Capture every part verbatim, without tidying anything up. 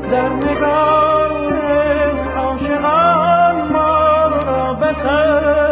در نگاه عاشقان ما را بسر.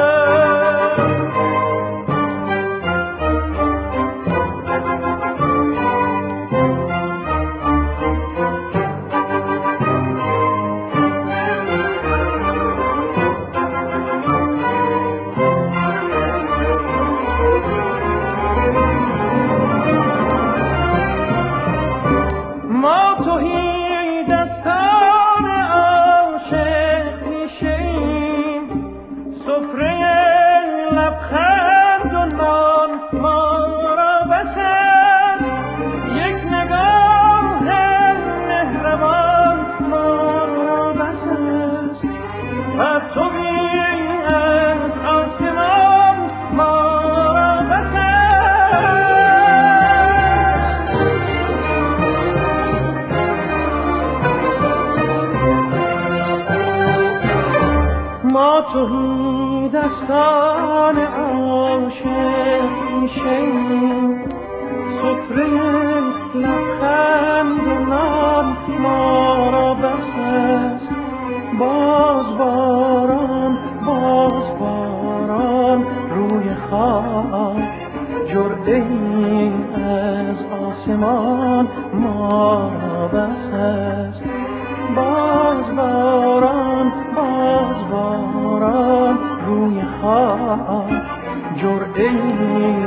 توهی دستان عاشق میشیم، سفره لبخند و نان ما را بس است. باز باران باز باران روی خاک، جرعه ای از آسمان ما را بس است. باز باران باز باران روی خاک، جرعه ای